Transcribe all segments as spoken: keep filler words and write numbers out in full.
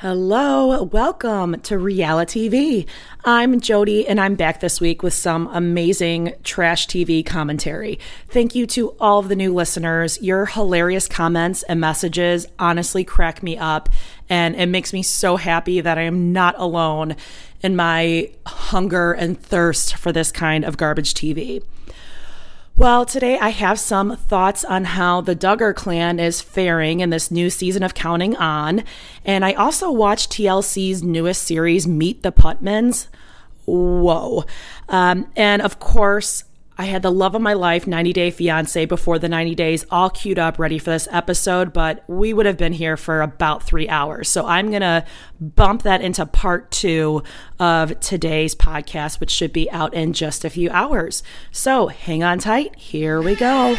Hello, welcome to Reality T V. I'm Jody and I'm back this week with some amazing trash T V commentary. Thank you to all of the new listeners. Your hilarious comments and messages honestly crack me up, and it makes me so happy that I am not alone in my hunger and thirst for this kind of garbage T V. Well, today I have some thoughts on how the Duggar clan is faring in this new season of Counting On. And I also watched T L C's newest series, Meet the Putmans. Whoa. Um, and of course, I had the love of my life, ninety day fiance, before the ninety days, all queued up, ready for this episode, but we would have been here for about three hours. So I'm going to bump that into part two of today's podcast, which should be out in just a few hours. So hang on tight. Here we go.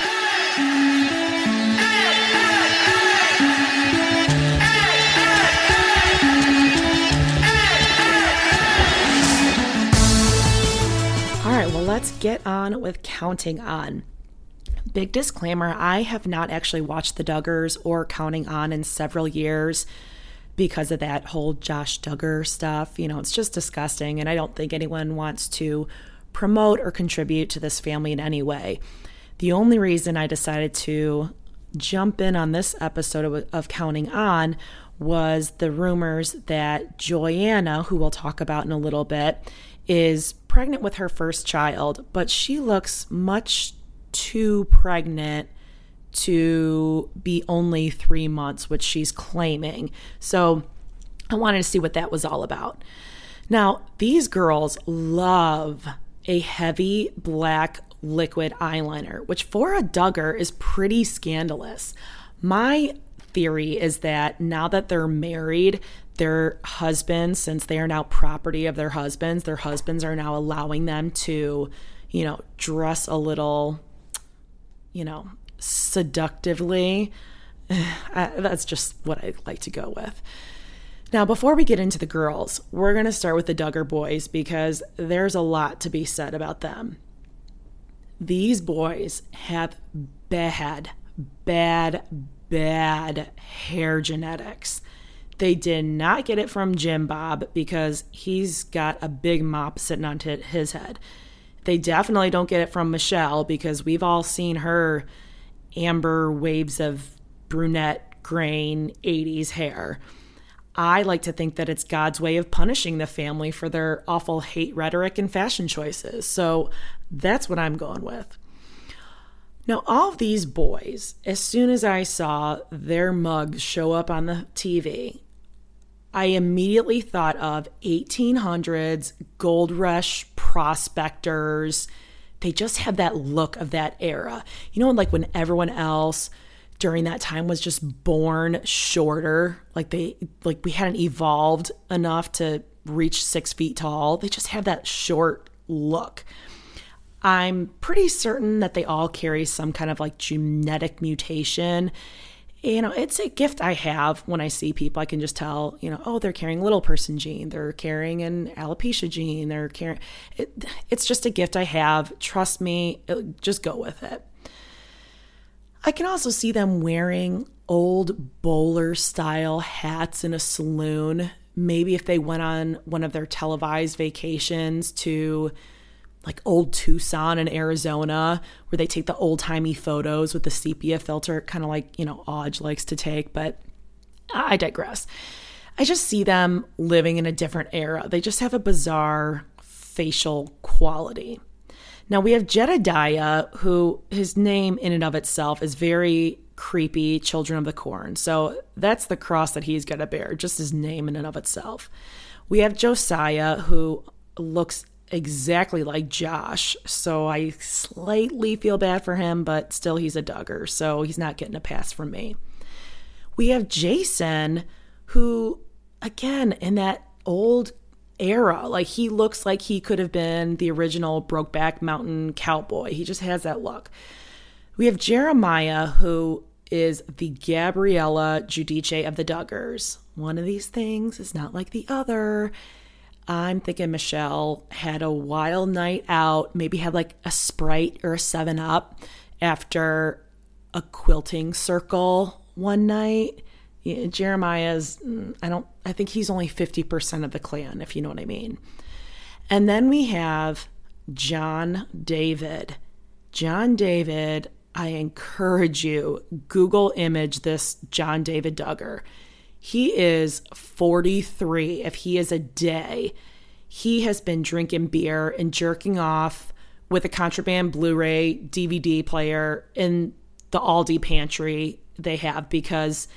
Let's get on with Counting On. Big disclaimer, I have not actually watched the Duggars or Counting On in several years because of that whole Josh Duggar stuff. You know, it's just disgusting, and I don't think anyone wants to promote or contribute to this family in any way. The only reason I decided to jump in on this episode of, of Counting On was the rumors that Joanna, who we'll talk about in a little bit, is pregnant with her first child, but she looks much too pregnant to be only three months, which she's claiming. So I wanted to see what that was all about. Now, these girls love a heavy black liquid eyeliner, which for a Duggar is pretty scandalous. My theory is that now that they're married, their husbands, since they are now property of their husbands, their husbands are now allowing them to, you know, dress a little, you know, seductively. I, that's just what I like to go with. Now, before we get into the girls, we're going to start with the Duggar boys because there's a lot to be said about them. These boys have bad, bad, bad hair genetics. They did not get it from Jim Bob because he's got a big mop sitting on t- his head. They definitely don't get it from Michelle because we've all seen her amber waves of brunette grain eighties hair. I like to think that it's God's way of punishing the family for their awful hate rhetoric and fashion choices. So that's what I'm going with. Now, all of these boys, as soon as I saw their mugs show up on the T V, I immediately thought of eighteen hundreds, gold rush prospectors. They just have that look of that era. You know, like when everyone else during that time was just born shorter, like they, like we hadn't evolved enough to reach six feet tall. They just have that short look. I'm pretty certain that they all carry some kind of like genetic mutation. You know, it's a gift I have when I see people. I can just tell, you know, oh, they're carrying little person gene. They're carrying an alopecia gene. They're carrying, it, it's just a gift I have. Trust me, it, just go with it. I can also see them wearing old bowler style hats in a saloon. Maybe if they went on one of their televised vacations to like old Tucson in Arizona, where they take the old timey photos with the sepia filter, kind of like, you know, Odge likes to take, but I digress. I just see them living in a different era. They just have a bizarre facial quality. Now we have Jedediah, who his name in and of itself is very creepy, Children of the Corn. So that's the cross that he's going to bear, just his name in and of itself. We have Josiah, who looks exactly like Josh, so I slightly feel bad for him, but still he's a Duggar, so he's not getting a pass from me. We have Jason, who, again, in that old era, like he looks like he could have been the original Brokeback Mountain cowboy. He just has that look. We have Jeremiah, who is the Gabriella Giudice of the Duggars. One of these things is not like the other. I'm thinking Michelle had a wild night out, maybe had like a Sprite or a seven up after a quilting circle one night. Jeremiah's, I don't, I think he's only fifty percent of the clan, if you know what I mean. And then we have John David. John David, I encourage you, Google image this John David Duggar. He is forty-three. If he is a day, he has been drinking beer and jerking off with a contraband Blu-ray D V D player in the Aldi pantry they have because,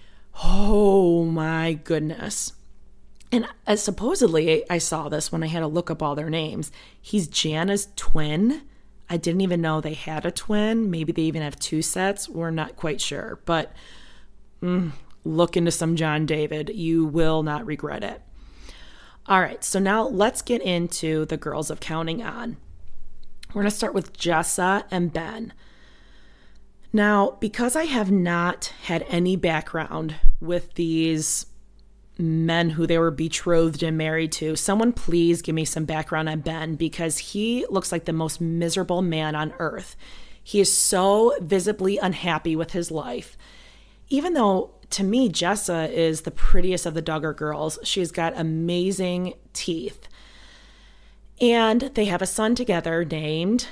oh my goodness. And uh, supposedly, I saw this when I had to look up all their names. He's Jana's twin. I didn't even know they had a twin. Maybe they even have two sets. We're not quite sure. But mm, look into some John David. You will not regret it. All right, so now let's get into the girls of Counting On. We're going to start with Jessa and Ben. Now, because I have not had any background with these men who they were betrothed and married to, someone please give me some background on Ben, because he looks like the most miserable man on earth. He is so visibly unhappy with his life. Even though, to me, Jessa is the prettiest of the Duggar girls. She's got amazing teeth. And they have a son together named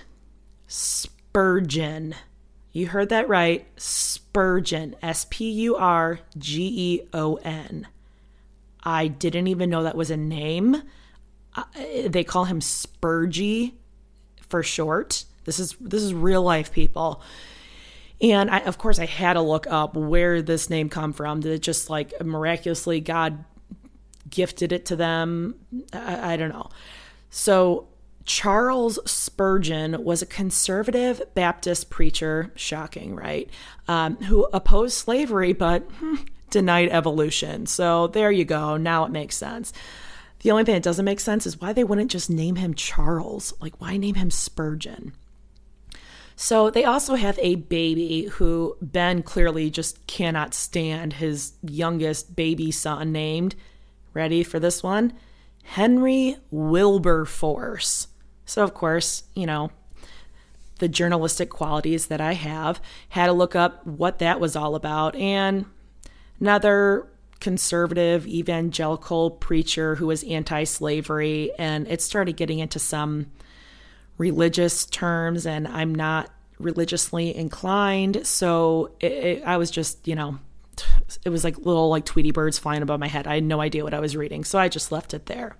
Spurgeon. You heard that right. Spurgeon. S P U R G E O N. I didn't even know that was a name. Uh, they call him Spurgy for short. This is this is real life, people. And I, of course, I had to look up where this name come from. Did it just like miraculously God gifted it to them? I, I don't know. So Charles Spurgeon was a conservative Baptist preacher, shocking, right? Um, who opposed slavery, but hmm, denied evolution. So there you go. Now it makes sense. The only thing that doesn't make sense is why they wouldn't just name him Charles. Like, why name him Spurgeon? So they also have a baby who Ben clearly just cannot stand, his youngest baby son named, ready for this one? Henry Wilberforce. So, of course, you know, the journalistic qualities that I have, had to look up what that was all about. And another conservative evangelical preacher who was anti-slavery, and it started getting into some religious terms, and I'm not religiously inclined. So it, it, I was just, you know, it was like little like Tweety birds flying above my head. I had no idea what I was reading, so I just left it there.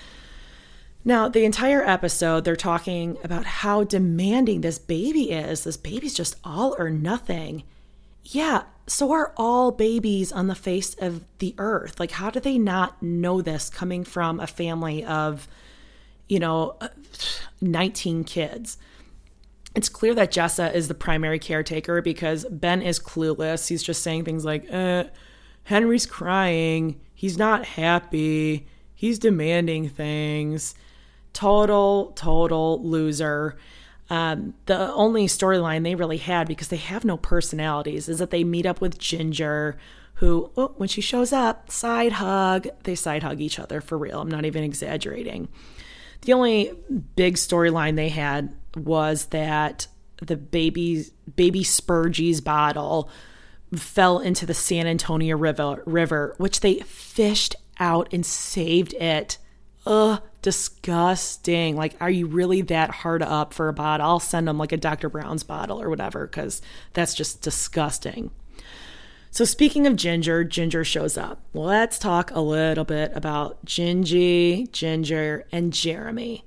Now, the entire episode, they're talking about how demanding this baby is. This baby's just all or nothing. Yeah, so are all babies on the face of the earth. Like, how do they not know this coming from a family of, you know, nineteen kids? It's clear that Jessa is the primary caretaker because Ben is clueless. He's just saying things like, uh, Henry's crying. He's not happy. He's demanding things. Total, total loser. Um, the only storyline they really had, because they have no personalities, is that they meet up with Ginger, who, oh, when she shows up, side hug. They side hug each other for real. I'm not even exaggerating. The only big storyline they had was that the baby, baby Spurgy's bottle fell into the San Antonio River, river, which they fished out and saved it. Ugh, disgusting. Like, are you really that hard up for a bottle? I'll send them like a Doctor Brown's bottle or whatever, because that's just disgusting. So speaking of Ginger, Ginger shows up. Let's talk a little bit about Gingy, Ginger, and Jeremy.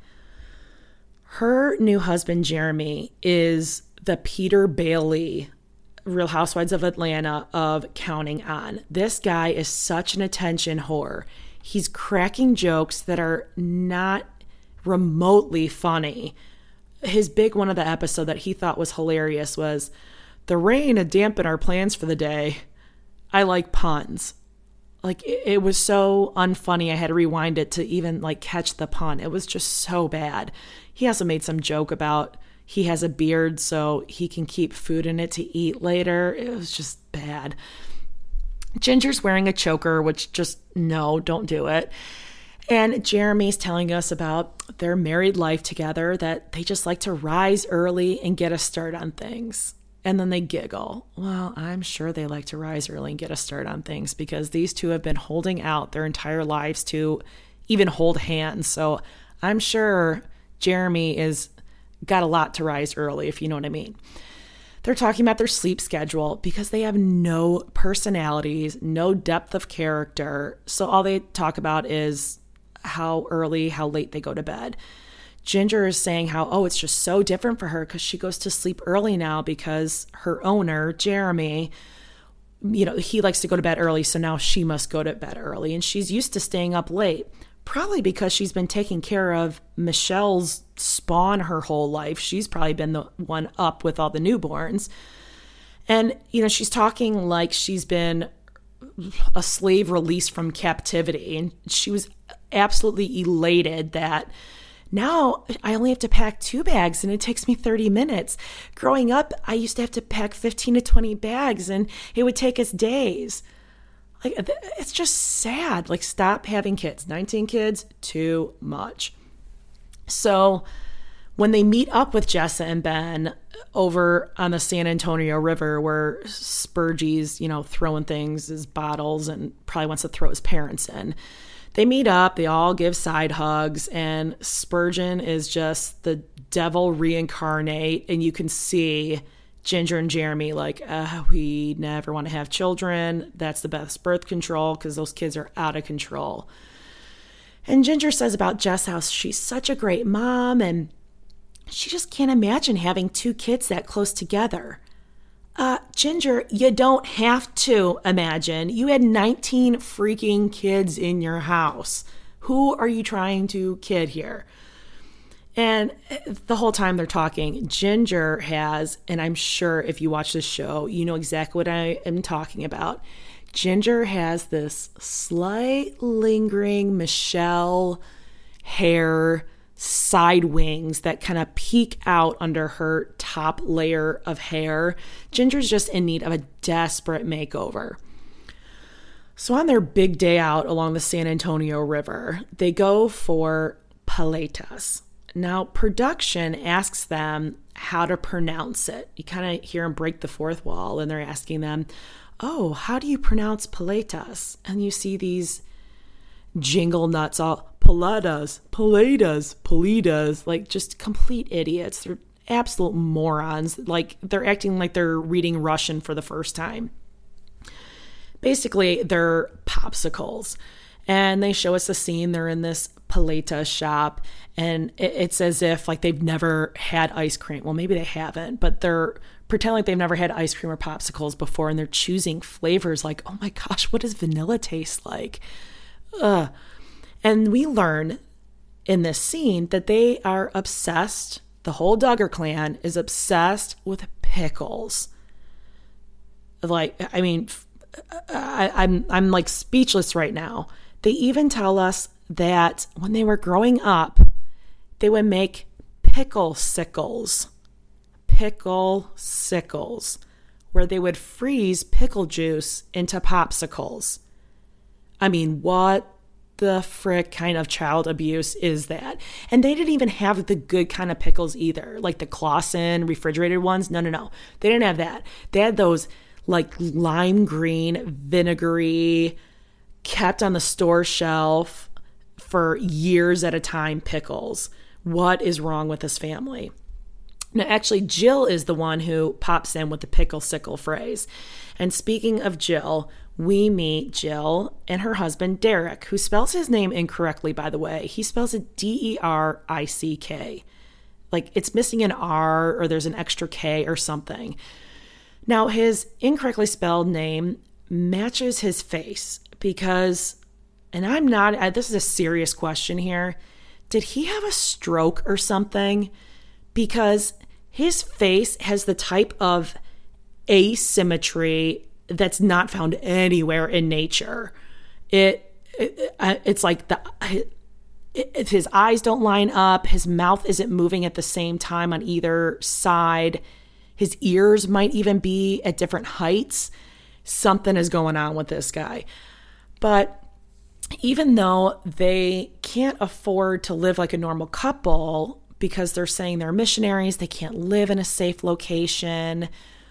Her new husband, Jeremy, is the Peter Bailey, Real Housewives of Atlanta, of Counting On. This guy is such an attention whore. He's cracking jokes that are not remotely funny. His big one of the episode that he thought was hilarious was, the rain had dampened our plans for the day. I like puns. Like, it, it was so unfunny. I had to rewind it to even like catch the pun. It was just so bad. He also made some joke about he has a beard so he can keep food in it to eat later. It was just bad. Ginger's wearing a choker, which just, no, don't do it. And Jeremy's telling us about their married life together, that they just like to rise early and get a start on things. And then they giggle. Well, I'm sure they like to rise early and get a start on things because these two have been holding out their entire lives to even hold hands. So I'm sure Jeremy is got a lot to rise early, if you know what I mean. They're talking about their sleep schedule because they have no personalities, no depth of character. So all they talk about is how early, how late they go to bed. Ginger is saying how, oh, it's just so different for her because she goes to sleep early now because her owner, Jeremy, you know, he likes to go to bed early. So now she must go to bed early. And she's used to staying up late, probably because she's been taking care of Michelle's spawn her whole life. She's probably been the one up with all the newborns. And, you know, she's talking like she's been a slave released from captivity. And she was absolutely elated that now I only have to pack two bags and it takes me thirty minutes. Growing up, I used to have to pack fifteen to twenty bags and it would take us days. Like, it's just sad. Like, stop having kids. nineteen kids, too much. So when they meet up with Jessa and Ben over on the San Antonio River where Spurgey's, you know, throwing things, his bottles, and probably wants to throw his parents in, they meet up, they all give side hugs, and Spurgeon is just the devil reincarnate, and you can see Ginger and Jeremy like, uh, we never want to have children. That's the best birth control because those kids are out of control. And Ginger says about Jess how she's such a great mom, and she just can't imagine having two kids that close together. Uh, Ginger, you don't have to imagine. You had nineteen freaking kids in your house. Who are you trying to kid here? And the whole time they're talking, Ginger has, and I'm sure if you watch this show, you know exactly what I am talking about. Ginger has this slight lingering Michelle hair side wings that kind of peek out under her top layer of hair. Ginger's just in need of a desperate makeover. So on their big day out along the San Antonio River, they go for paletas. Now, production asks them how to pronounce it. You kind of hear them break the fourth wall, and they're asking them, oh, how do you pronounce paletas? And you see these jingle nuts all, paletas, paletas, paletas, like just complete idiots. They're absolute morons. Like, they're acting like they're reading Russian for the first time. Basically, they're popsicles. And they show us a scene. They're in this paleta shop, and it's as if like they've never had ice cream. Well, maybe they haven't, but they're pretending like they've never had ice cream or popsicles before, and they're choosing flavors like, oh my gosh, what does vanilla taste like? Ugh. And we learn in this scene that they are obsessed, the whole Duggar clan is obsessed with pickles. Like, I mean, I, I'm I'm like speechless right now. They even tell us that when they were growing up, they would make pickle sickles. Pickle sickles, where they would freeze pickle juice into popsicles. I mean, what the frick kind of child abuse is that? And they didn't even have the good kind of pickles either, like the Clausen refrigerated ones. No, no, no. They didn't have that. They had those like lime green, vinegary, kept on the store shelf for years at a time pickles. What is wrong with this family? Now, actually, Jill is the one who pops in with the pickle sickle phrase. And speaking of Jill, we meet Jill and her husband, Derek, who spells his name incorrectly, by the way. He spells it D E R I C K. Like, it's missing an R, or there's an extra K or something. Now, his incorrectly spelled name matches his face because, and I'm not, this is a serious question here, did he have a stroke or something? Because his face has the type of asymmetry that's not found anywhere in nature. It, it it's like the it, his eyes don't line up, his mouth isn't moving at the same time on either side. His ears might even be at different heights. Something is going on with this guy. But even though they can't afford to live like a normal couple because they're saying they're missionaries, they can't live in a safe location,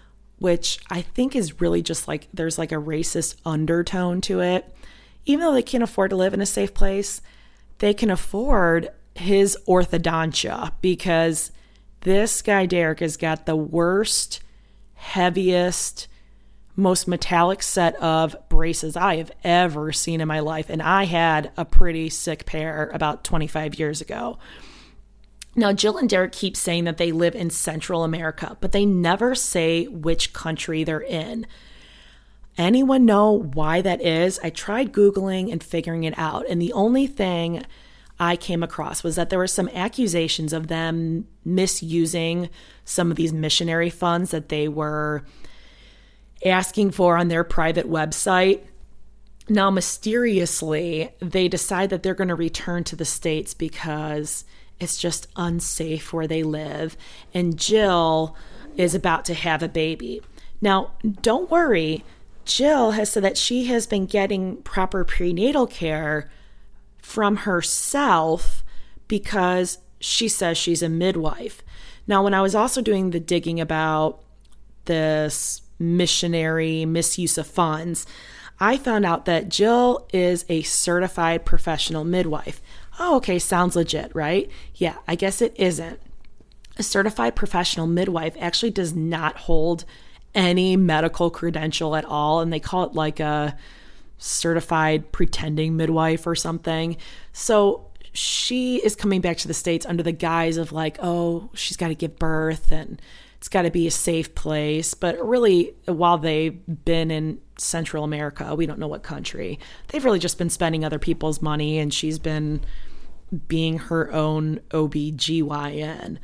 which I think is really just like there's like a racist undertone to it. Even though they can't afford to live in a safe place, they can afford his orthodontia because this guy Derek has got the worst, heaviest, most metallic set of braces I have ever seen in my life. And I had a pretty sick pair about twenty-five years ago. Now, Jill and Derek keep saying that they live in Central America, but they never say which country they're in. Anyone know why that is? I tried Googling and figuring it out. And the only thing I came across was that there were some accusations of them misusing some of these missionary funds that they were asking for on their private website. Now, mysteriously, they decide that they're going to return to the States because it's just unsafe where they live. And Jill is about to have a baby. Now, don't worry. Jill has said that she has been getting proper prenatal care from herself because she says she's a midwife. Now, when I was also doing the digging about this missionary misuse of funds, I found out that Jill is a certified professional midwife. Oh, okay, sounds legit, right? Yeah, I guess it isn't. A certified professional midwife actually does not hold any medical credential at all, and they call it like a certified pretending midwife or something. So she is coming back to the States under the guise of like, oh, she's got to give birth and it's got to be a safe place. But really, while they've been in Central America, we don't know what country, they've really just been spending other people's money, and she's been being her own O B G Y N.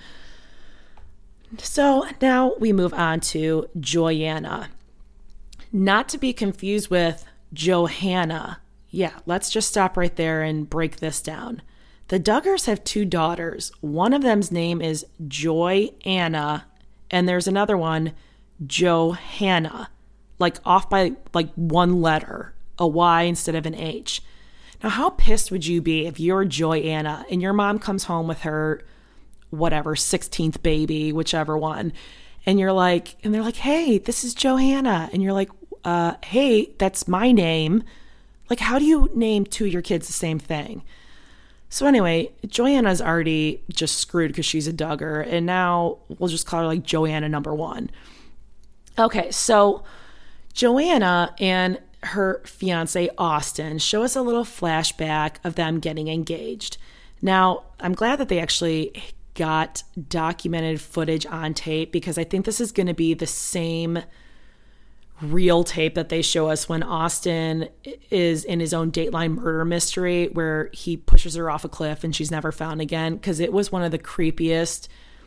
So now we move on to Joyanna. Not to be confused with Johanna. Yeah, let's just stop right there and break this down. The Duggars have two daughters. One of them's name is Joy-Anna, and there's another one, Johanna, like off by like one letter, a Y instead of an H. Now, how pissed would you be if you're Joy-Anna and your mom comes home with her whatever, sixteenth baby, whichever one. And you're like, and they're like, hey, this is Johanna. And you're like, uh, hey, that's my name. Like, how do you name two of your kids the same thing? So anyway, Joanna's already just screwed because she's a Duggar. And now we'll just call her like Joanna number one. Okay, so Joanna and her fiance, Austin, show us a little flashback of them getting engaged. Now, I'm glad that they actually got documented footage on tape because I think this is going to be the same real tape that they show us when Austin is in his own Dateline murder mystery where he pushes her off a cliff and she's never found again, because it was one of the creepiest.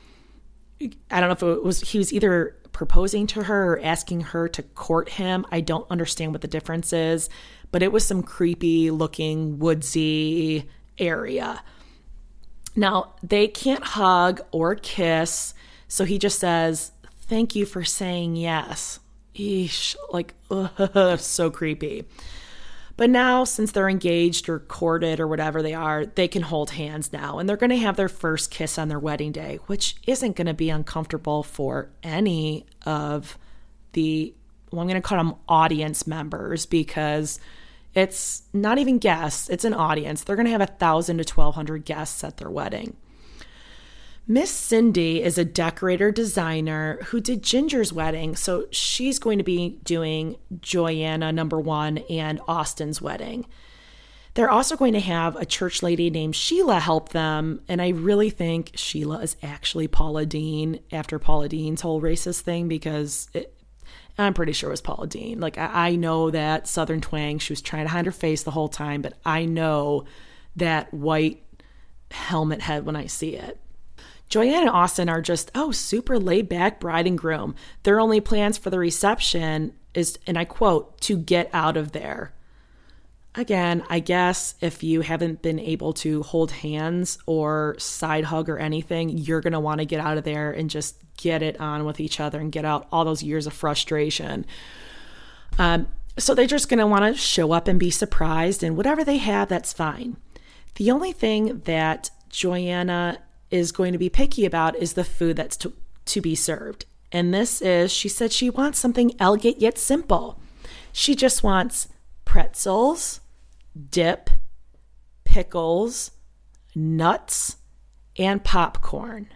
I don't know if it was, he was either proposing to her or asking her to court him. I don't understand what the difference is, but it was some creepy looking woodsy area. Now, they can't hug or kiss, so he just says, thank you for saying yes. Eesh, like, ugh, so creepy. But now, since they're engaged or courted or whatever they are, they can hold hands now, and they're going to have their first kiss on their wedding day, which isn't going to be uncomfortable for any of the, well, I'm going to call them audience members, because it's not even guests, it's an audience. They're going to have one thousand to twelve hundred guests at their wedding. Miss Cindy is a decorator designer who did Ginger's wedding, so she's going to be doing Joyanna number one and Austin's wedding. They're also going to have a church lady named Sheila help them, and I really think Sheila is actually Paula Deen after Paula Deen's whole racist thing, because it, I'm pretty sure it was Paula Deen. Like, I, I know that Southern twang. She was trying to hide her face the whole time, but I know that white helmet head when I see it. Joyanna and Austin are just, oh, super laid back bride and groom. Their only plans for the reception is, and I quote, to get out of there. Again, I guess if you haven't been able to hold hands or side hug or anything, you're going to want to get out of there and just get it on with each other and get out all those years of frustration. Um, so they're just going to want to show up and be surprised, and whatever they have, that's fine. The only thing that Joyanna is going to be picky about is the food that's to, to be served. And this is, she said she wants something elegant yet simple. She just wants pretzels, dip, pickles, nuts, and popcorn.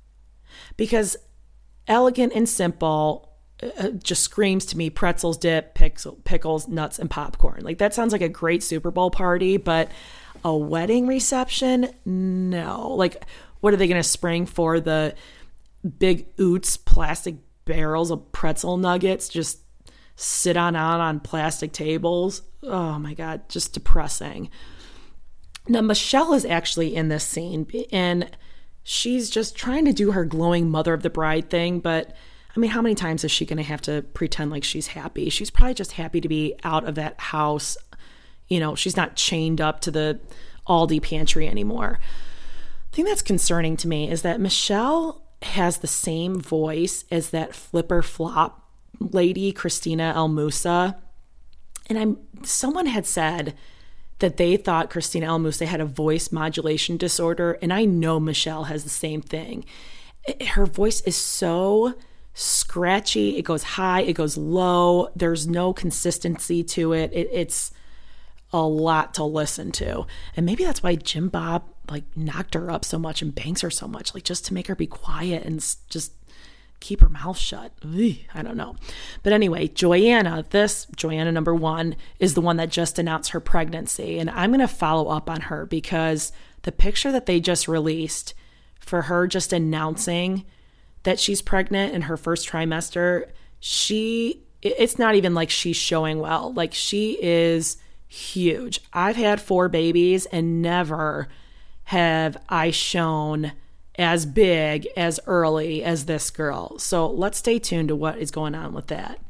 Because elegant and simple uh, just screams to me pretzels, dip, pixel, pickles, nuts, and popcorn. Like, that sounds like a great Super Bowl party, but a wedding reception? No. Like, what are they going to spring for? The big Oots plastic barrels of pretzel nuggets just sit on out on plastic tables? Oh my God, just depressing. Now, Michelle is actually in this scene, and she's just trying to do her glowing mother of the bride thing, but I mean, how many times is she going to have to pretend like she's happy? She's probably just happy to be out of that house. You know, she's not chained up to the Aldi pantry anymore. The thing that's concerning to me is that Michelle has the same voice as that flipper flop lady, Christina El Moussa. And I'm someone had said that they thought Christina El Moussa had a voice modulation disorder, and I know Michelle has the same thing. Her voice is so scratchy. It goes high, it goes low. There's no consistency to it. it it's a lot to listen to. And maybe that's why Jim Bob like knocked her up so much and bangs her so much, like just to make her be quiet and just keep her mouth shut. Ugh, I don't know. But anyway, Joanna, this Joanna number one is the one that just announced her pregnancy. And I'm going to follow up on her because the picture that they just released for her just announcing that she's pregnant in her first trimester, she, it's not even like she's showing well. Like, she is huge. I've had four babies and never have I shown as big, as early as this girl. So let's stay tuned to what is going on with that.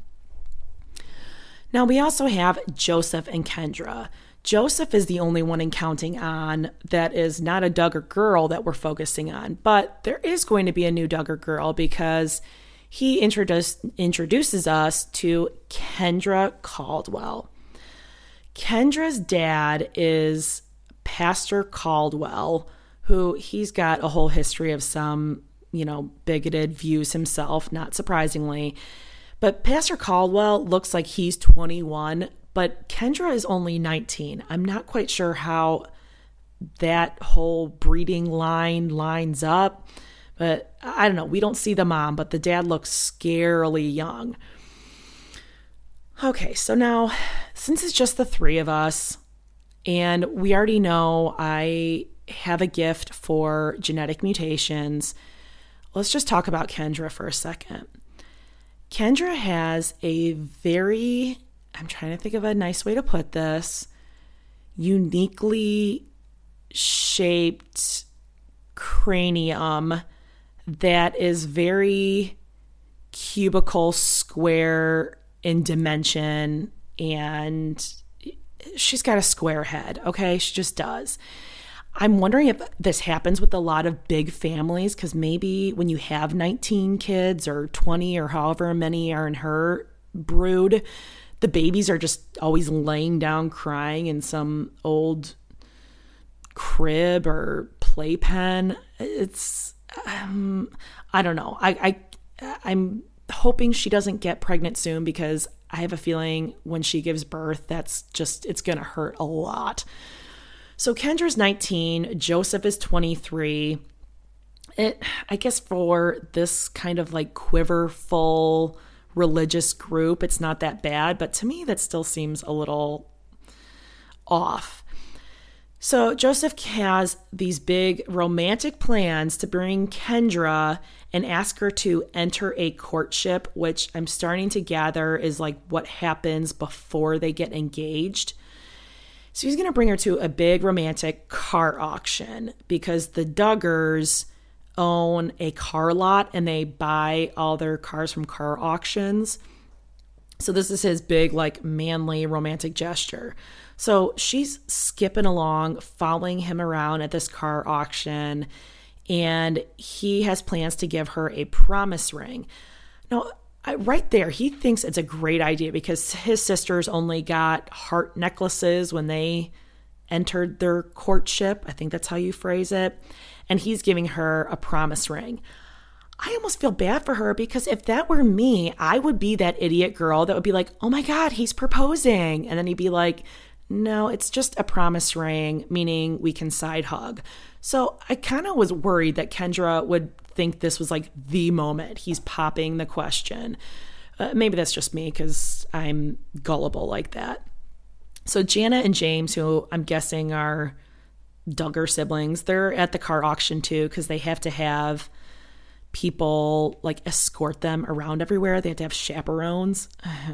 Now, we also have Joseph and Kendra. Joseph is the only one in Counting On that is not a Duggar girl that we're focusing on, but there is going to be a new Duggar girl because he introduce, introduces us to Kendra Caldwell. Kendra's dad is Pastor Caldwell, who he's got a whole history of some, you know, bigoted views himself, not surprisingly. But Pastor Caldwell looks like he's twenty-one, but Kendra is only nineteen. I'm not quite sure how that whole breeding line lines up, but I don't know. We don't see the mom, but the dad looks scarily young. Okay, so now, since it's just the three of us, and we already know I have a gift for genetic mutations, let's just talk about Kendra for a second. Kendra has a very, I'm trying to think of a nice way to put this, uniquely shaped cranium that is very cubical square in dimension, and she's got a square head, okay? She just does. I'm wondering if this happens with a lot of big families, because maybe when you have nineteen kids or twenty or however many are in her brood, the babies are just always laying down crying in some old crib or playpen. It's, um, I don't know. I, I, I'm hoping she doesn't get pregnant soon, because I have a feeling when she gives birth, that's just, it's going to hurt a lot. So Kendra's nineteen, Joseph is twenty-three. It, I guess for this kind of like quiverful religious group, it's not that bad, but to me that still seems a little off. So Joseph has these big romantic plans to bring Kendra and ask her to enter a courtship, which I'm starting to gather is like what happens before they get engaged. So he's going to bring her to a big romantic car auction because the Duggars own a car lot and they buy all their cars from car auctions. So this is his big, like, manly romantic gesture. So she's skipping along, following him around at this car auction, and he has plans to give her a promise ring. Now, I, right there, he thinks it's a great idea because his sisters only got heart necklaces when they entered their courtship. I think that's how you phrase it. And he's giving her a promise ring. I almost feel bad for her because if that were me, I would be that idiot girl that would be like, oh my God, he's proposing. And then he'd be like, no, it's just a promise ring, meaning we can side hug. So I kind of was worried that Kendra would think this was like the moment. He's popping the question. Uh, maybe that's just me because I'm gullible like that. So Jana and James, who I'm guessing are Duggar siblings, they're at the car auction too because they have to have people like escort them around everywhere. They have to have chaperones.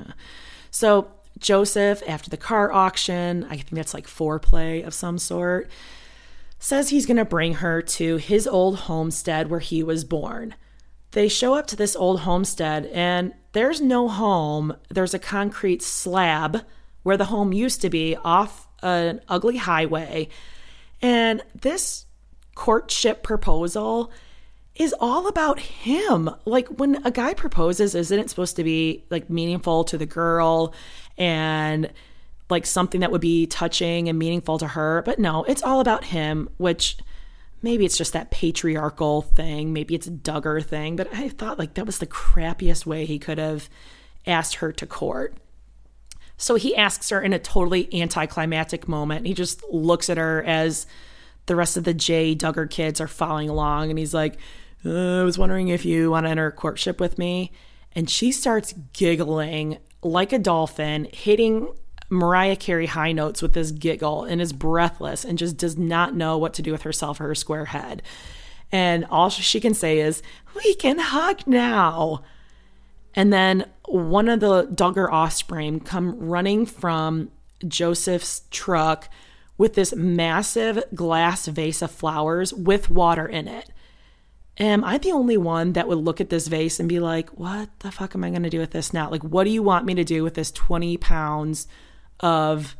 So Joseph, after the car auction, I think that's like foreplay of some sort, says he's going to bring her to his old homestead where he was born. They show up to this old homestead and there's no home. There's a concrete slab where the home used to be off an ugly highway. And this courtship proposal is all about him. Like when a guy proposes, isn't it supposed to be like meaningful to the girl and like something that would be touching and meaningful to her? But no, it's all about him, which maybe it's just that patriarchal thing. Maybe it's a Duggar thing, but I thought like that was the crappiest way he could have asked her to court. So he asks her in a totally anticlimactic moment. He just looks at her as the rest of the J Duggar kids are following along. And he's like, uh, I was wondering if you want to enter a courtship with me. And she starts giggling like a dolphin, hitting Mariah Carey high notes with this giggle, and is breathless and just does not know what to do with herself or her square head. And all she can say is, we can hug now. And then one of the Duggar offspring come running from Joseph's truck with this massive glass vase of flowers with water in it. Am I the only one that would look at this vase and be like, what the fuck am I going to do with this now? Like, what do you want me to do with this twenty pounds of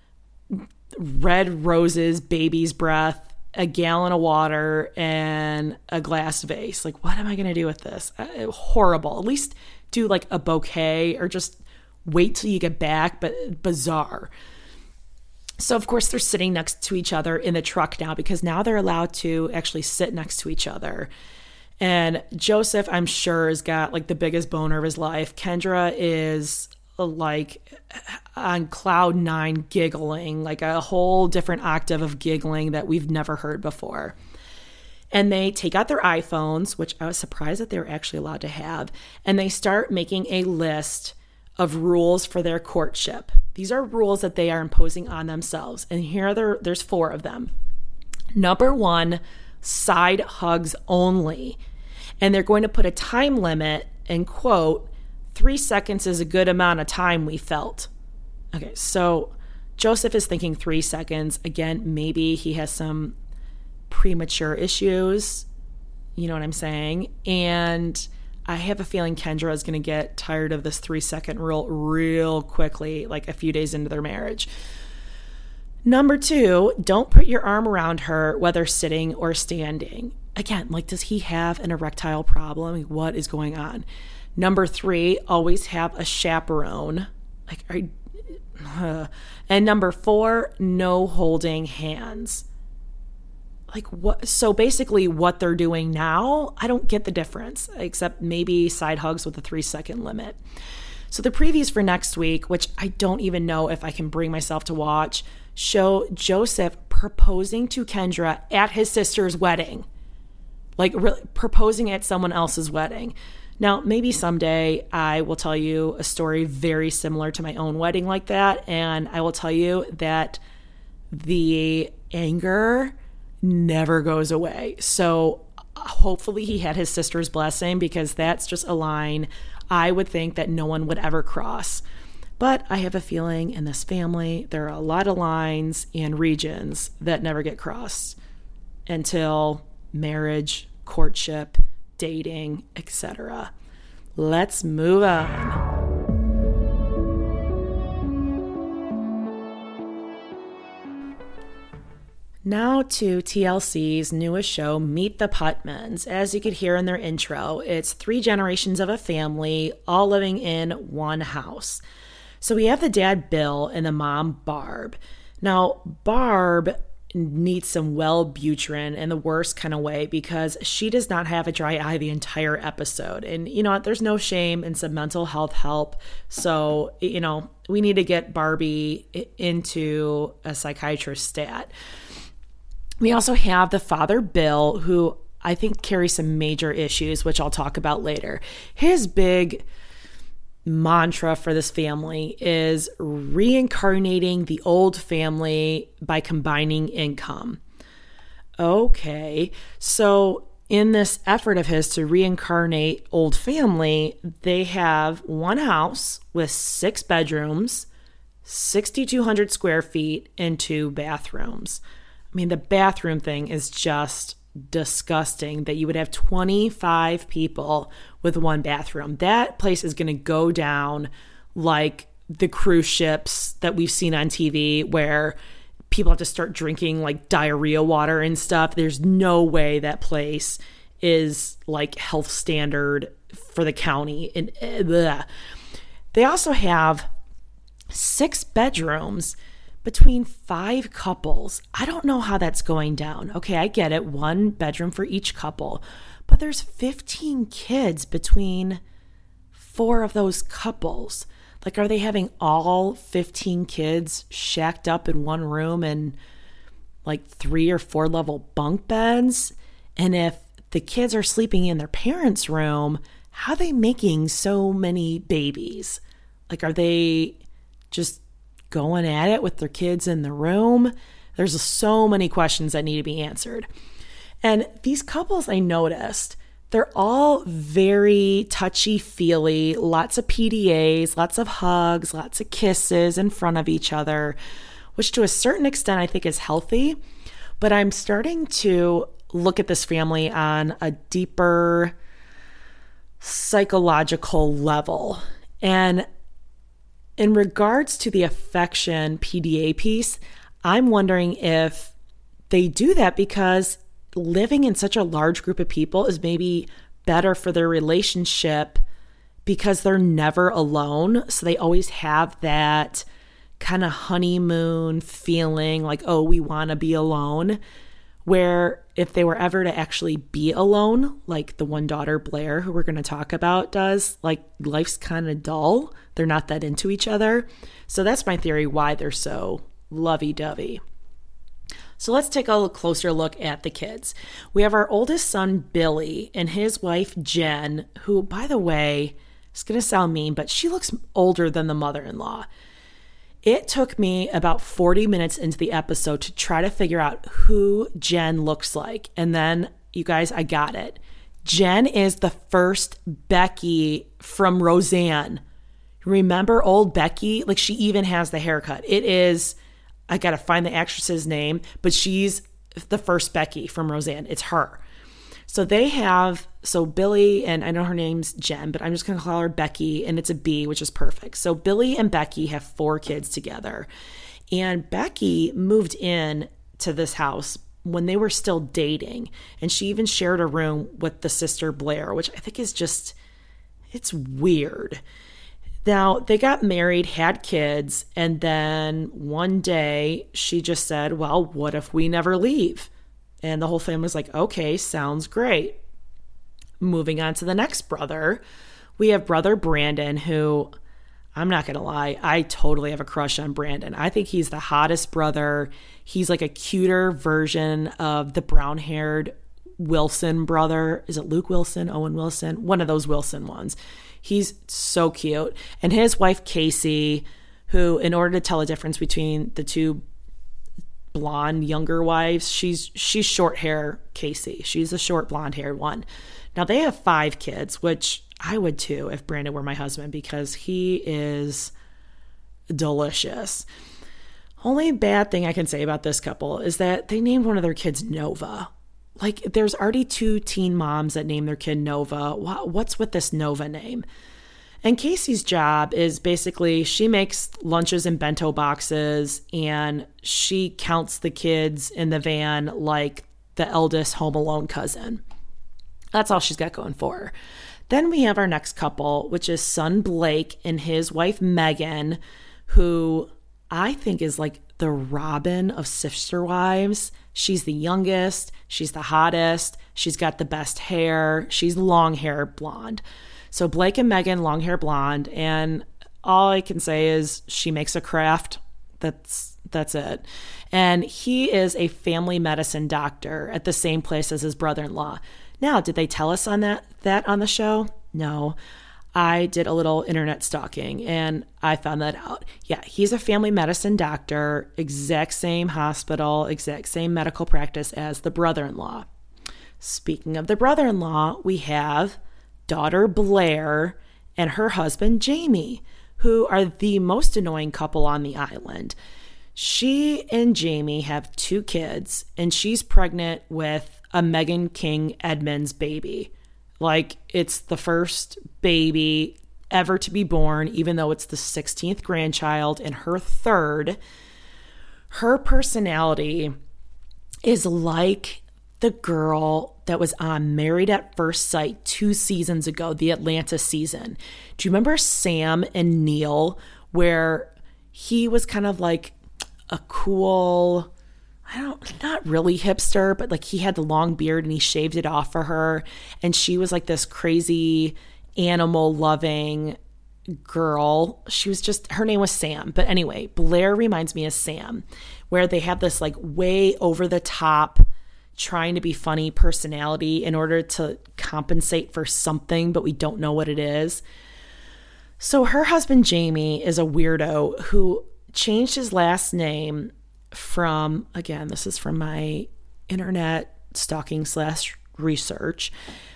red roses, baby's breath, a gallon of water, and a glass vase? Like, what am I going to do with this? Uh, horrible. At least do like a bouquet or just wait till you get back, but bizarre. So, of course, they're sitting next to each other in the truck now because now they're allowed to actually sit next to each other. And Joseph, I'm sure, has got like the biggest boner of his life. Kendra is like on cloud nine giggling, like a whole different octave of giggling that we've never heard before. And they take out their iPhones, which I was surprised that they were actually allowed to have, and they start making a list of rules for their courtship. These are rules that they are imposing on themselves. And here there, there's four of them. Number one, side hugs only. And they're going to put a time limit and quote, three seconds is a good amount of time, we felt. Okay, so Joseph is thinking three seconds. Again, maybe he has some premature issues. You know what I'm saying? And I have a feeling Kendra is going to get tired of this three second rule real quickly, like a few days into their marriage. Number two, don't put your arm around her, whether sitting or standing. Again, like, does he have an erectile problem? Like, what is going on? Number three, always have a chaperone. Like, are you, uh. And number four, no holding hands. Like what? So basically what they're doing now, I don't get the difference, except maybe side hugs with a three second limit. So the previews for next week, which I don't even know if I can bring myself to watch, show Joseph proposing to Kendra at his sister's wedding. Like really proposing at someone else's wedding. Now, maybe someday I will tell you a story very similar to my own wedding like that. And I will tell you that the anger never goes away. So hopefully he had his sister's blessing, because that's just a line I would think that no one would ever cross. But I have a feeling in this family, there are a lot of lines and regions that never get crossed until marriage, courtship, dating, et cetera. Let's move on. Now to T L C's newest show, Meet the Putmans. As you could hear in their intro, it's three generations of a family all living in one house. So we have the dad, Bill, and the mom, Barb. Now, Barb needs some Wellbutrin in the worst kind of way, because she does not have a dry eye the entire episode. And you know what? There's no shame in some mental health help. So, you know, we need to get Barbie into a psychiatrist stat. We also have the father, Bill, who I think carries some major issues, which I'll talk about later. His big mantra for this family is reincarnating the old family by combining income. Okay, so in this effort of his to reincarnate old family, they have one house with six bedrooms, six thousand two hundred square feet, and two bathrooms. I mean, the bathroom thing is just disgusting that you would have twenty-five people with one bathroom. That place is going to go down like the cruise ships that we've seen on T V where people have to start drinking like diarrhea water and stuff. There's no way that place is like health standard for the county. And uh, they also have six bedrooms between five couples. I don't know how that's going down. Okay, I get it. One bedroom for each couple. But there's fifteen kids between four of those couples. Like, are they having all fifteen kids shacked up in one room in like three or four level bunk beds? And if the kids are sleeping in their parents' room, how are they making so many babies? Like, are they just going at it with their kids in the room? There's so many questions that need to be answered. And these couples, I noticed, they're all very touchy-feely, lots of P D As, lots of hugs, lots of kisses in front of each other, which to a certain extent I think is healthy. But I'm starting to look at this family on a deeper psychological level. And in regards to the affection P D A piece, I'm wondering if they do that because living in such a large group of people is maybe better for their relationship because they're never alone. So they always have that kind of honeymoon feeling like, oh, we want to be alone. Where if they were ever to actually be alone, like the one daughter, Blair, who we're going to talk about does, like life's kind of dull. They're not that into each other. So that's my theory why they're so lovey-dovey. So let's take a closer look at the kids. We have our oldest son, Billy, and his wife, Jen, who, by the way, it's going to sound mean, but she looks older than the mother-in-law. It took me about forty minutes into the episode to try to figure out who Jen looks like. And then, you guys, I got it. Jen is the first Becky from Roseanne. Remember old Becky? Like, she even has the haircut. It is, I got to find the actress's name, but she's the first Becky from Roseanne. It's her. So they have, so Billy, and I know her name's Jen, but I'm just going to call her Becky, and it's a B, which is perfect. So Billy and Becky have four kids together. And Becky moved in to this house when they were still dating. And she even shared a room with the sister Blair, which I think is just, it's weird. Now, they got married, had kids, and then one day she just said, well, what if we never leave? And the whole family was like, okay, sounds great. Moving on to the next brother, we have brother Brandon, who, I'm not going to lie, I totally have a crush on Brandon. I think he's the hottest brother. He's like a cuter version of the brown-haired Wilson brother. Is it Luke Wilson, Owen Wilson? One of those Wilson ones. He's so cute. And his wife, Casey, who, in order to tell the difference between the two blonde younger wives, she's she's short hair Casey. She's a short blonde haired one. Now they have five kids, which I would too if Brandon were my husband, because he is delicious. Only bad thing I can say about this couple is that they named one of their kids Nova. Like, there's already two teen moms that name their kid Nova. What's with this Nova name? And Casey's job is basically she makes lunches in bento boxes and she counts the kids in the van like the eldest Home Alone cousin. That's all she's got going for her. Then we have our next couple, which is son Blake and his wife Megan, who I think is like the Robin of Sister Wives. She's the youngest. She's the hottest. She's got the best hair. She's long hair blonde. So Blake and Megan, long hair blonde. And all I can say is she makes a craft. That's that's it. And he is a family medicine doctor at the same place as his brother-in-law. Now, did they tell us on that that on the show? No. I did a little internet stalking and I found that out. Yeah, he's a family medicine doctor, exact same hospital, exact same medical practice as the brother-in-law. Speaking of the brother-in-law, we have daughter Blair and her husband Jamie, who are the most annoying couple on the island. She and Jamie have two kids, and she's pregnant with a Meghan King Edmonds baby. Like, it's the first baby ever to be born, even though it's the sixteenth grandchild and her third. Her personality is like the girl that was on Married at First Sight two seasons ago, the Atlanta season. Do you remember Sam and Neil, where he was kind of like a cool, I don't, not really hipster, but like he had the long beard and he shaved it off for her. And she was like this crazy animal loving girl. She was just, her name was Sam. But anyway, Blair reminds me of Sam, where they have this like way over the top, trying to be funny personality in order to compensate for something, but we don't know what it is. So her husband, Jamie, is a weirdo who changed his last name from, again, this is from my internet stalking slash research,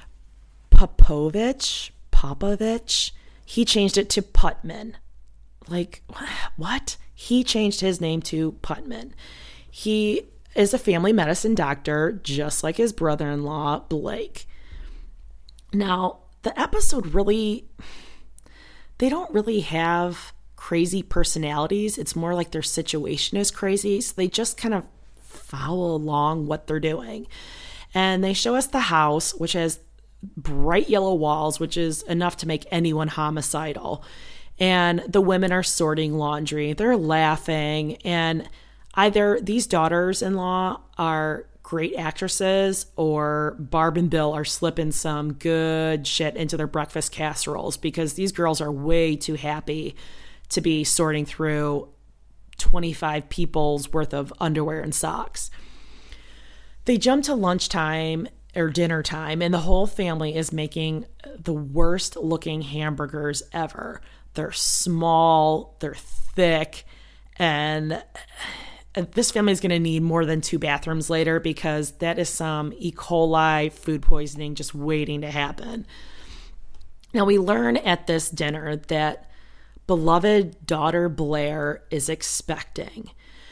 Popovich, Popovich. He changed it to Putman. Like, what? He changed his name to Putman. He is a family medicine doctor, just like his brother-in-law, Blake. Now, the episode really, they don't really have crazy personalities. It's more like their situation is crazy. So they just kind of follow along what they're doing. And they show us the house, which has bright yellow walls, which is enough to make anyone homicidal. And the women are sorting laundry. They're laughing. And either these daughters-in-law are great actresses or Barb and Bill are slipping some good shit into their breakfast casseroles, because these girls are way too happy to be sorting through twenty-five people's worth of underwear and socks. They jump to lunchtime or dinner time, and the whole family is making the worst looking hamburgers ever. They're small, they're thick, and this family is going to need more than two bathrooms later, because that is some E. coli food poisoning just waiting to happen. Now, we learn at this dinner that beloved daughter Blair is expecting.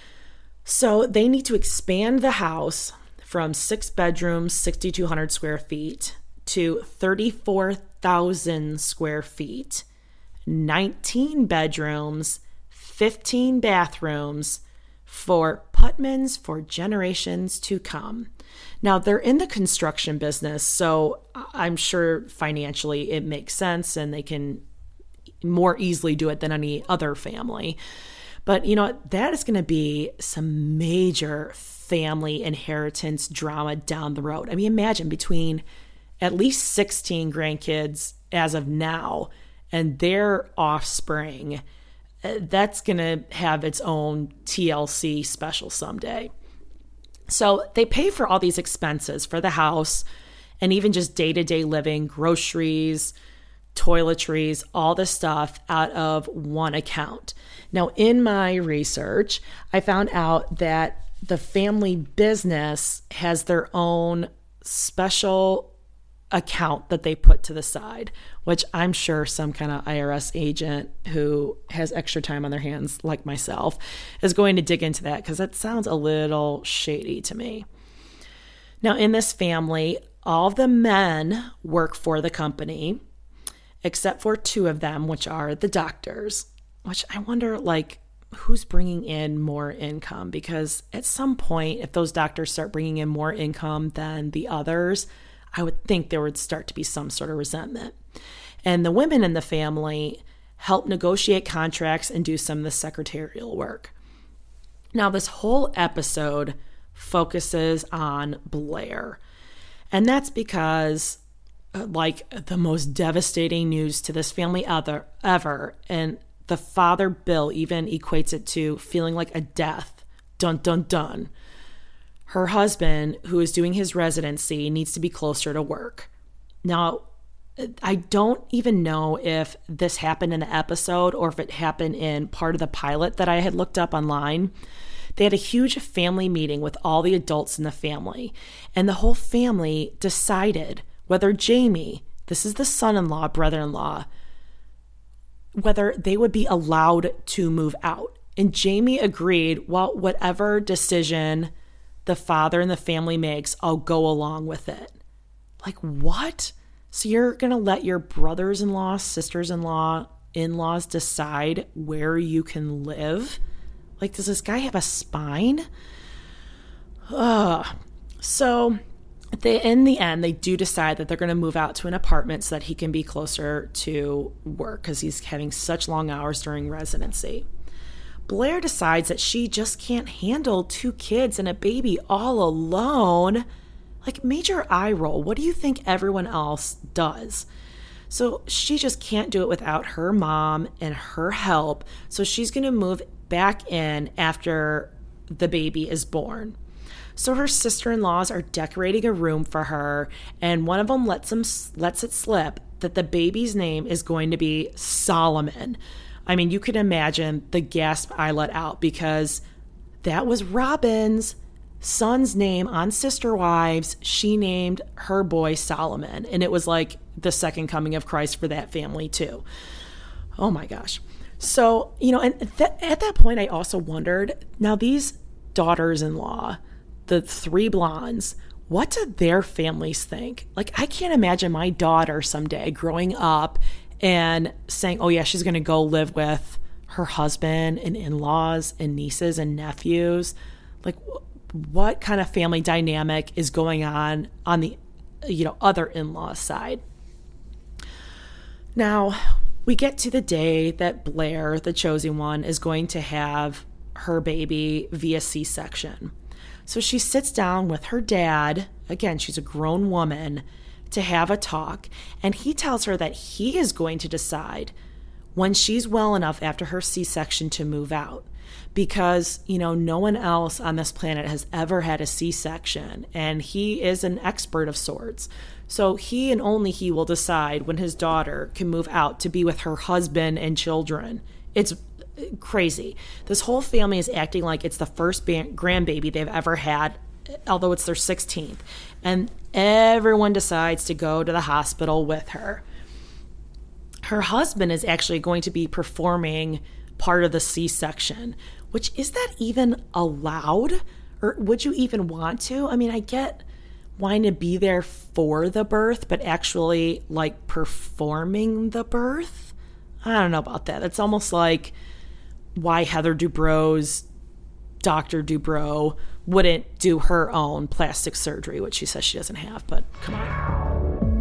So they need to expand the house from six bedrooms, six thousand two hundred square feet, to thirty-four thousand square feet, nineteen bedrooms, fifteen bathrooms, for Putmans for generations to come. Now, they're in the construction business, so I'm sure financially it makes sense and they can more easily do it than any other family. But you know what? That is going to be some major family inheritance drama down the road. I mean, imagine between at least sixteen grandkids as of now and their offspring, that's going to have its own T L C special someday. So they pay for all these expenses for the house and even just day-to-day living, groceries, toiletries, all this stuff out of one account. Now, in my research, I found out that the family business has their own special account that they put to the side, which I'm sure some kind of I R S agent who has extra time on their hands, like myself, is going to dig into that, because it sounds a little shady to me. Now, in this family, all of the men work for the company, except for two of them, which are the doctors, which I wonder, like, who's bringing in more income? Because at some point, if those doctors start bringing in more income than the others, I would think there would start to be some sort of resentment. And the women in the family help negotiate contracts and do some of the secretarial work. Now, this whole episode focuses on Blair. And that's because, uh, like, the most devastating news to this family ever, ever. And the father, Bill, even equates it to feeling like a death. Dun, dun, dun. Her husband, who is doing his residency, needs to be closer to work. Now, I don't even know if this happened in the episode or if it happened in part of the pilot that I had looked up online. They had a huge family meeting with all the adults in the family, and the whole family decided whether Jamie, this is the son-in-law, brother-in-law, whether they would be allowed to move out. And Jamie agreed, well, whatever decision the father and the family makes, I'll go along with it. Like, what? So you're going to let your brothers-in-law, sisters-in-law, in-laws decide where you can live? Like, does this guy have a spine? Ugh. So they, in the end, they do decide that they're going to move out to an apartment so that he can be closer to work because he's having such long hours during residency. Blair decides that she just can't handle two kids and a baby all alone. Like, major eye roll. What do you think everyone else does? So she just can't do it without her mom and her help. So she's going to move back in after the baby is born. So her sister-in-laws are decorating a room for her, and one of them lets them lets it slip that the baby's name is going to be Solomon. I mean, you can imagine the gasp I let out because that was Robin's son's name on Sister Wives. She named her boy Solomon, and it was like the second coming of Christ for that family too. Oh my gosh. So, you know, and th- at that point, I also wondered, now these daughters-in-law, the three blondes, what do their families think? Like, I can't imagine my daughter someday growing up and saying, oh yeah, she's going to go live with her husband and in-laws and nieces and nephews. Like, what kind of family dynamic is going on on the, you know, other in-law side? Now, we get to the day that Blair, the chosen one, is going to have her baby via C-section. So she sits down with her dad, again, she's a grown woman, to have a talk, and he tells her that he is going to decide when she's well enough after her C-section to move out. Because, you know, no one else on this planet has ever had a C-section, and he is an expert of sorts. So he and only he will decide when his daughter can move out to be with her husband and children. It's crazy. This whole family is acting like it's the first ba- grandbaby they've ever had, although it's their sixteenth. And everyone decides to go to the hospital with her. Her husband is actually going to be performing part of the C-section, which, is that even allowed? Or would you even want to? I mean, I get wanting to be there for the birth, but actually like performing the birth? I don't know about that. It's almost like why Heather Dubrow's Doctor Dubrow wouldn't do her own plastic surgery, which she says she doesn't have, but come on.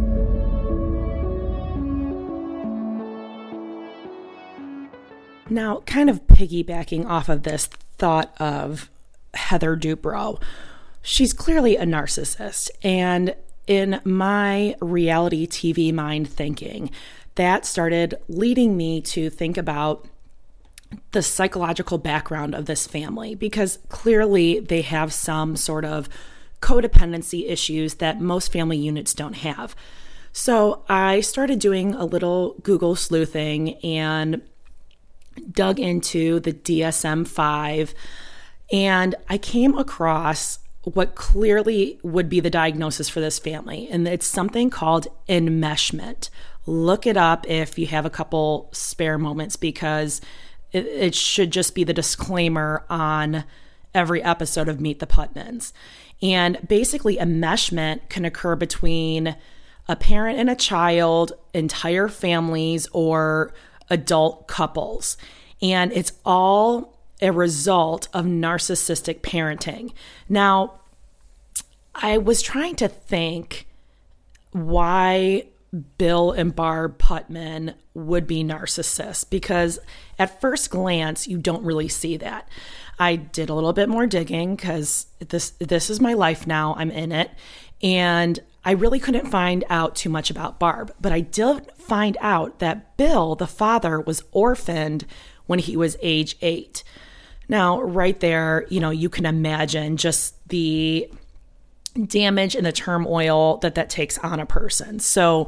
Now, kind of piggybacking off of this thought of Heather Dubrow, she's clearly a narcissist. And in my reality T V mind thinking, that started leading me to think about the psychological background of this family, because clearly they have some sort of codependency issues that most family units don't have. So I started doing a little Google sleuthing and dug into the D S M five, and I came across what clearly would be the diagnosis for this family, and it's something called enmeshment. Look it up if you have a couple spare moments, because it, it should just be the disclaimer on every episode of Meet the Putmans. And basically, enmeshment can occur between a parent and a child, entire families, or adult couples. And it's all a result of narcissistic parenting. Now, I was trying to think why Bill and Barb Putman would be narcissists, because at first glance, you don't really see that. I did a little bit more digging because this, this is my life now. I'm in it. And I really couldn't find out too much about Barb, but I did find out that Bill, the father, was orphaned when he was age eight. Now, right there, you know, you can imagine just the damage and the turmoil that that takes on a person. So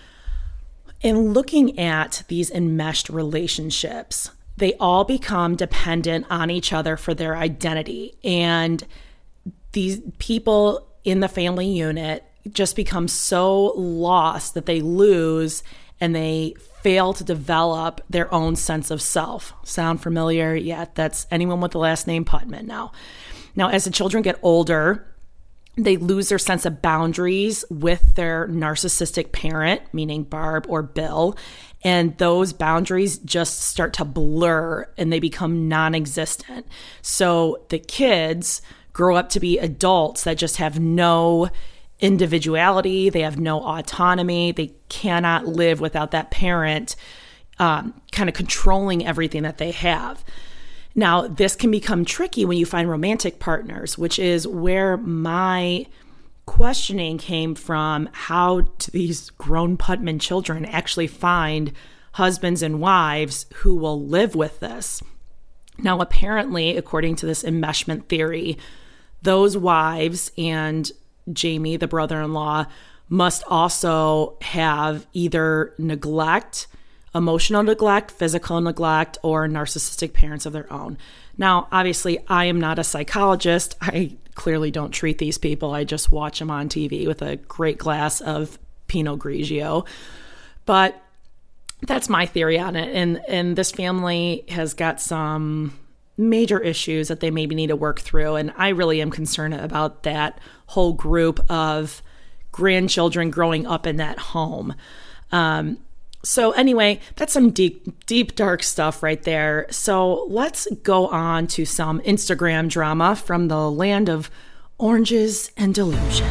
in looking at these enmeshed relationships, they all become dependent on each other for their identity. And these people in the family unit just become so lost that they lose and they fail to develop their own sense of self. Sound familiar? Yeah, that's anyone with the last name Putman now. Now, as the children get older, they lose their sense of boundaries with their narcissistic parent, meaning Barb or Bill, and those boundaries just start to blur and they become non-existent. So the kids grow up to be adults that just have no individuality, they have no autonomy, they cannot live without that parent um, kind of controlling everything that they have. Now, this can become tricky when you find romantic partners, which is where my questioning came from. How do these grown Putman children actually find husbands and wives who will live with this? Now, apparently, according to this enmeshment theory, those wives and Jamie, the brother-in-law, must also have either neglect, emotional neglect, physical neglect, or narcissistic parents of their own. Now, obviously, I am not a psychologist. I clearly don't treat these people. I just watch them on T V with a great glass of Pinot Grigio. But that's my theory on it. And, and this family has got some major issues that they maybe need to work through. And I really am concerned about that whole group of grandchildren growing up in that home. Um, So anyway, that's some deep, deep, dark stuff right there. So let's go on to some Instagram drama from the land of oranges and delusion.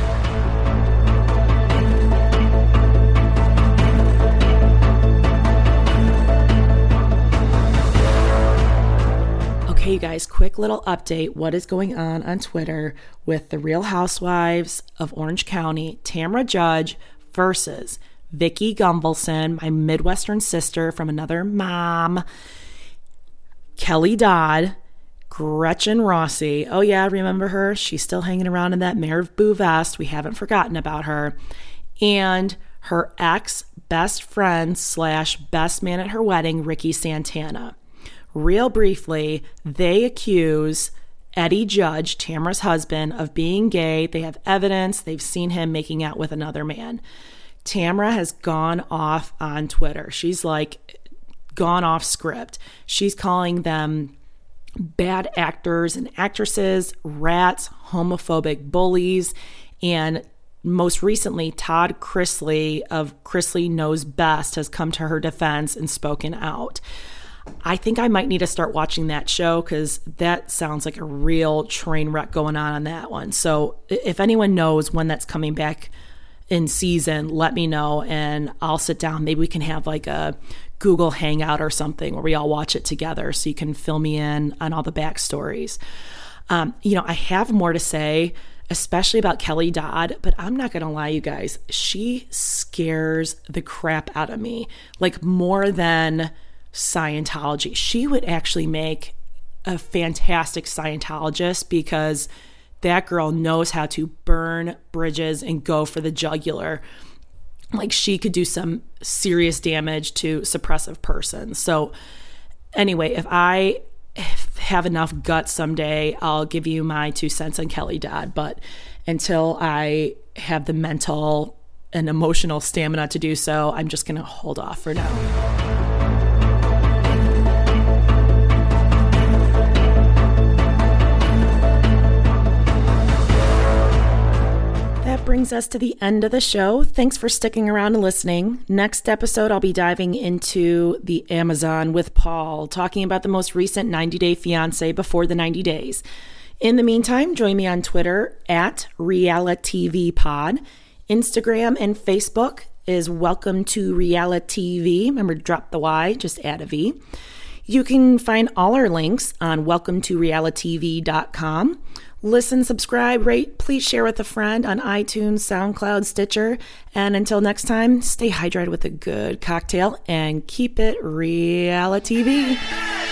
Okay, you guys, quick little update. What is going on on Twitter with the Real Housewives of Orange County, Tamra Judge versus Vicki Gunvalson, my Midwestern sister from another mom, Kelly Dodd, Gretchen Rossi. Oh yeah, remember her? She's still hanging around in that Mayor of Boo vest. We haven't forgotten about her. And her ex-best friend slash best man at her wedding, Ricky Santana. Real briefly, they accuse Eddie Judge, Tamra's husband, of being gay. They have evidence. They've seen him making out with another man. Tamra has gone off on Twitter. She's like gone off script. She's calling them bad actors and actresses, rats, homophobic bullies, and most recently, Todd Chrisley of Chrisley Knows Best has come to her defense and spoken out. I think I might need to start watching that show because that sounds like a real train wreck going on on that one. So if anyone knows when that's coming back in season, let me know and I'll sit down. Maybe we can have like a Google Hangout or something where we all watch it together so you can fill me in on all the backstories. Um, you know, I have more to say, especially about Kelly Dodd, but I'm not going to lie, you guys. She scares the crap out of me, like more than Scientology. She would actually make a fantastic Scientologist because that girl knows how to burn bridges and go for the jugular. Like she could do some serious damage to suppressive persons. So anyway, if I have enough guts someday, I'll give you my two cents on Kelly Dodd. But until I have the mental and emotional stamina to do so, I'm just going to hold off for now. Brings us to the end of the show. Thanks for sticking around and listening. Next episode, I'll be diving into the Amazon with Paul, talking about the most recent ninety day fiancé before the ninety days. In the meantime, join me on Twitter at RealityVPod, Instagram and Facebook is Welcome to Reality T V. Remember, drop the Y, just add a V. You can find all our links on welcome to reality t v dot com. Listen, subscribe, rate, please share with a friend on iTunes, SoundCloud, Stitcher. And until next time, stay hydrated with a good cocktail and keep it Reality T V.